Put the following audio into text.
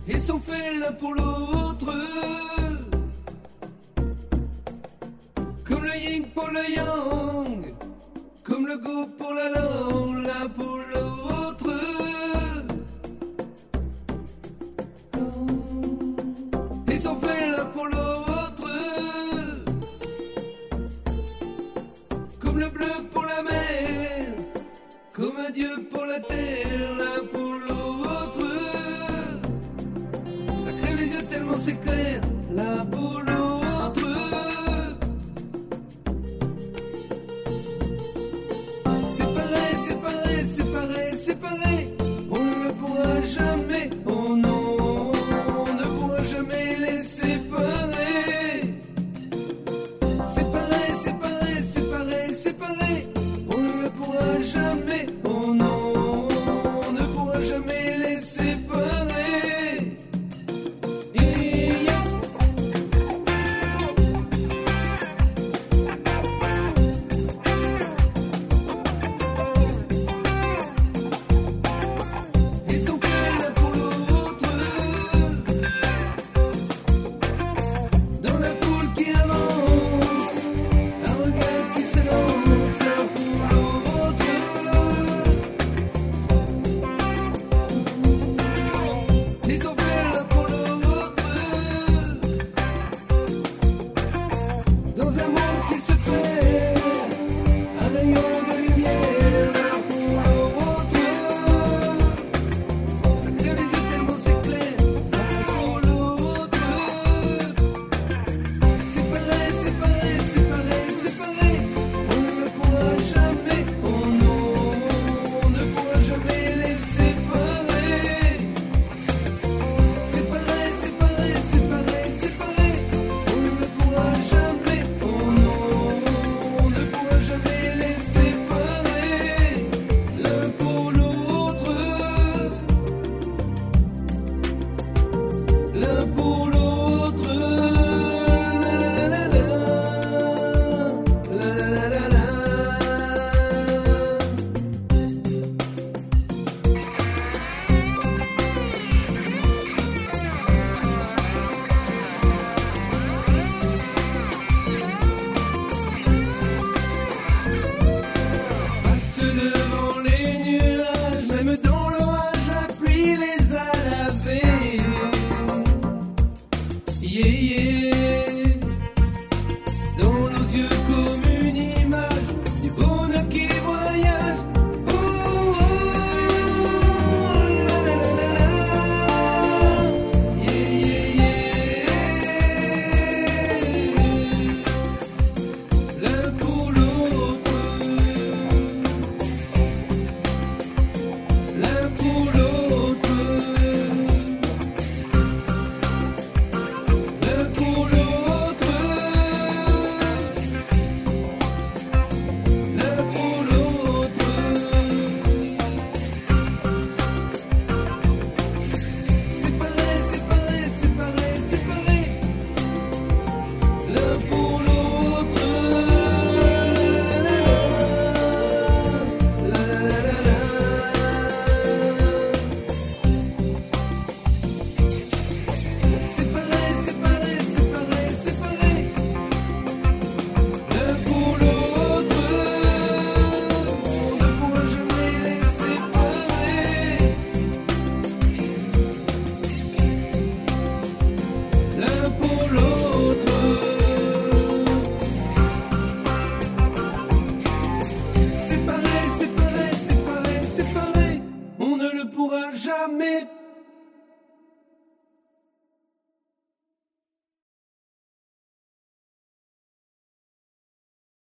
Ils sont faits l'un pour l'autre, comme le yin pour le yang, comme le goût pour la langue, l'un pour l'autre. Ils sont faits l'un pour l'autre, comme le bleu pour la mer, comme un dieu pour la terre, l'un pour l'autre. Ça crève les yeux tellement c'est clair, l'un pour l'autre. C'est pareil, c'est pareil, c'est pareil, c'est pareil. On ne le pourra jamais, oh non, on ne pourra jamais les séparer. C'est pareil, c'est pareil, c'est pareil, c'est pareil. On ne le pourra jamais, oh non, on ne pourra jamais les séparer. Ils sont faits l'un pour l'autre, dans la foule qui avance, un regard qui se lance l'un pour l'autre. Ils sont faits l'un pour l'autre, dans un monde qui se perd, un rayon de lumière l'un pour l'autre. Ça crève les yeux tellement c'est clair, l'un pour l'autre. C'est pareil, c'est pareil, c'est pareil, c'est pareil. On ne le pourra jamais, oh non, on ne pourra jamais les séparer. C'est pareil, c'est pareil, c'est pareil, c'est pareil. On ne le pourra jamais, oh non, on ne pourra jamais les séparer. L'un pour l'autre, l'un pour l'autre. La la la la la, la la la la la. Passe devant les nuages, même dans l'orage, la pluie les a lavés. Yeah, yeah. Dans nos yeux comme une image du bonheur qui voyage. Oh, oh, la la la la la. Yeah, yeah, yeah. L'un pour l'autre, l'un pour l'autre, l'un pour l'autre, l'un pour l'autre. C'est pareil, c'est pareil, c'est pareil, c'est pareil. L'un pour l'autre. La la la la la. C'est pareil, c'est pareil, c'est pareil, c'est pareil. L'un pour l'autre, on ne pourra jamais les séparer. L'un pour l'autre. C'est pareil, c'est pareil, c'est pareil, c'est pareil. On ne le pourra jamais.